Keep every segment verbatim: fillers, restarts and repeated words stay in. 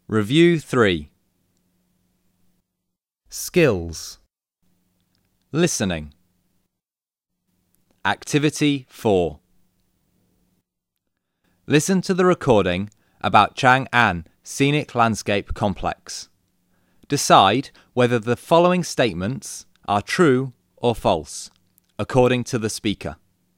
Review three. Skills. Listening. Activity four. Listen to the recording about Chang'an Scenic Landscape Complex. Decide whether the following statements are true or false, according to the speaker.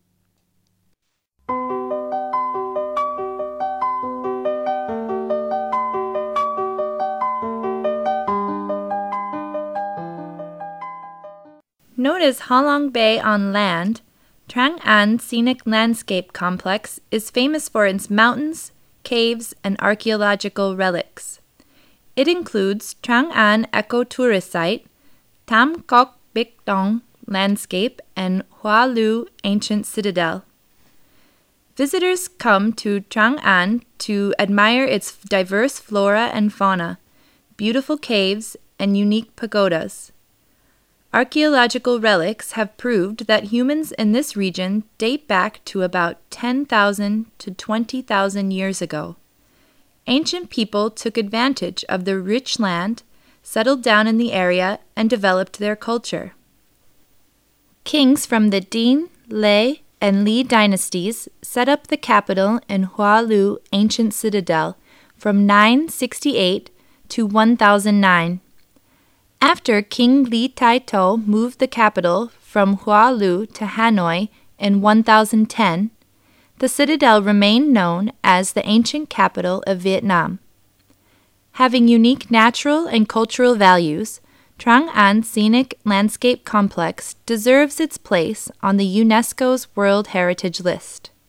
Known as Halong Bay on land, Chang'an Scenic Landscape Complex is famous for its mountains, caves, and archaeological relics. It includes Chang'an Ecotourist Site, Tam Kok Bik Dong Landscape, and Hua Lu Ancient Citadel. Visitors come to Chang'an to admire its diverse flora and fauna, beautiful caves, and unique pagodas. Archaeological relics have proved that humans in this region date back to about ten thousand to twenty thousand years ago. Ancient people took advantage of the rich land, settled down in the area, and developed their culture. Kings from the Ding, Lei, and Li dynasties set up the capital in Hua Lu Ancient Citadel from nine sixty-eight to one thousand nine. After King Li Taitou moved the capital from Hua Lu to Hanoi in one thousand ten, the citadel remained known as the ancient capital of Vietnam. Having unique natural and cultural values, Chang'an Scenic Landscape Complex deserves its place on the UNESCO's World Heritage List.